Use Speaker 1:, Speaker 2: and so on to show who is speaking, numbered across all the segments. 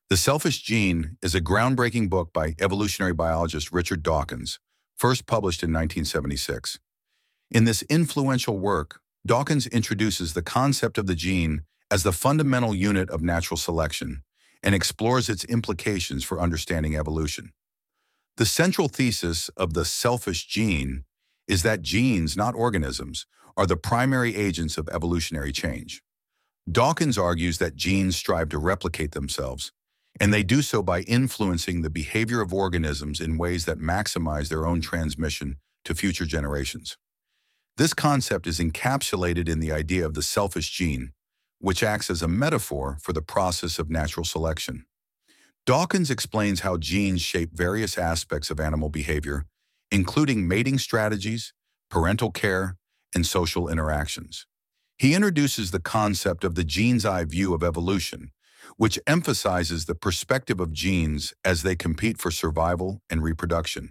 Speaker 1: The Selfish Gene is a groundbreaking book by evolutionary biologist Richard Dawkins, first published in 1976. In this influential work, Dawkins introduces the concept of the gene as the fundamental unit of natural selection and explores its implications for understanding evolution. The central thesis of the selfish gene is that genes, not organisms, are the primary agents of evolutionary change. Dawkins argues that genes strive to replicate themselves, and they do so by influencing the behavior of organisms in ways that maximize their own transmission to future generations. This concept is encapsulated in the idea of the selfish gene, which acts as a metaphor for the process of natural selection. Dawkins explains how genes shape various aspects of animal behavior, including mating strategies, parental care, and social interactions. He introduces the concept of the gene's eye view of evolution, which emphasizes the perspective of genes as they compete for survival and reproduction.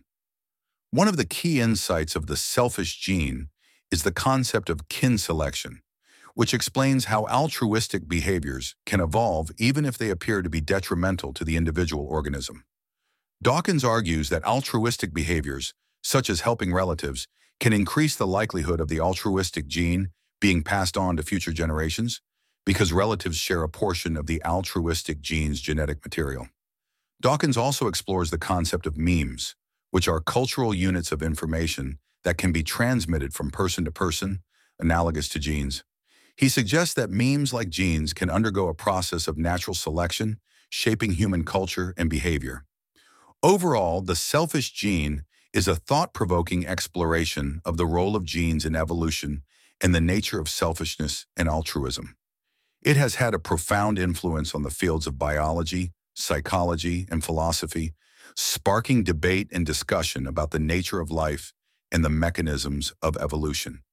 Speaker 1: One of the key insights of the selfish gene is the concept of kin selection, which explains how altruistic behaviors can evolve even if they appear to be detrimental to the individual organism. Dawkins argues that altruistic behaviors, such as helping relatives, can increase the likelihood of the altruistic gene being passed on to future generations because relatives share a portion of the altruistic gene's genetic material. Dawkins also explores the concept of memes, which are cultural units of information that can be transmitted from person to person, analogous to genes. He suggests that memes like genes can undergo a process of natural selection, shaping human culture and behavior. Overall, the selfish gene is a thought-provoking exploration of the role of genes in evolution and the nature of selfishness and altruism. It has had a profound influence on the fields of biology, psychology, and philosophy, sparking debate and discussion about the nature of life and the mechanisms of evolution.